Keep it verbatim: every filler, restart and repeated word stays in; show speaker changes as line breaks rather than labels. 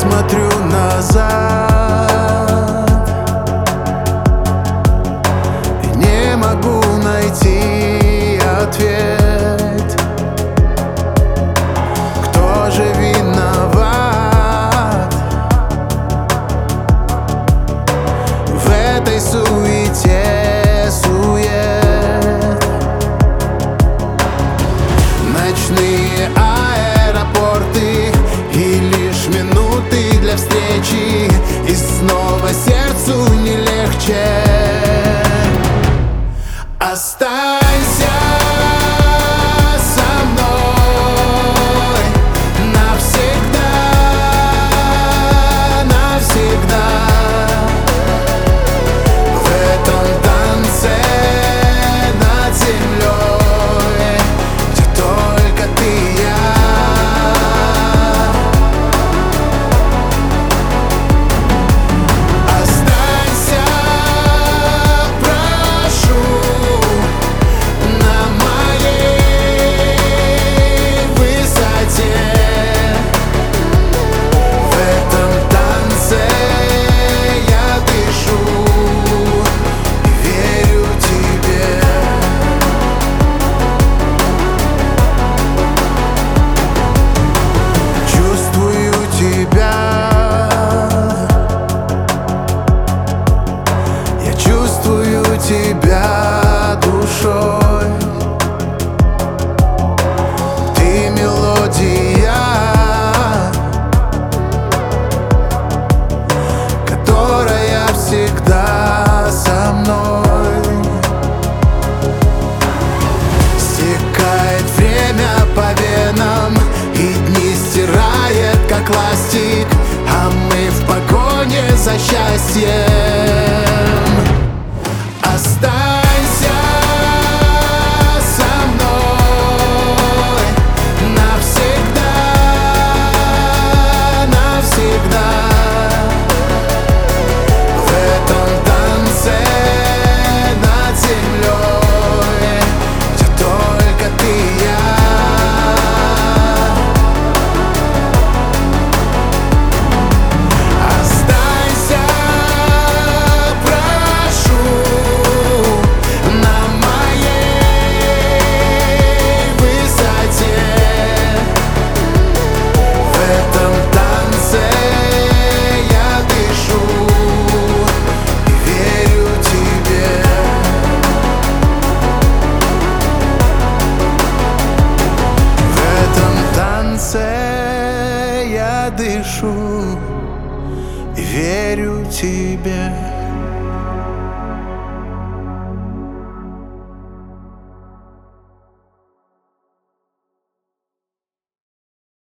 смотрю назад и не могу найти ответ. Кто же виноват в этой суете, сует? Ночные аэропорты и лишь минуты для встречи, и снова сердцу не легче. Останься со мной навсегда, навсегда в этом танце над землей, где только ты и я. Останься, прошу, на моей высоте. В этом танце я дышу и верю тебе. Чувствую тебя, я чувствую тебя душой. Ты мелодия, которая всегда со мной. Стекает время по венам, и дни стирает, как ластик, а мы в погоне за счастьем. Останься со мной навсегда, навсегда в этом танце над землей, где только ты и я. Останься, прошу, на моей высоте. В этом танце я дышу и верю тебе. В этом танце я дышу и верю тебе.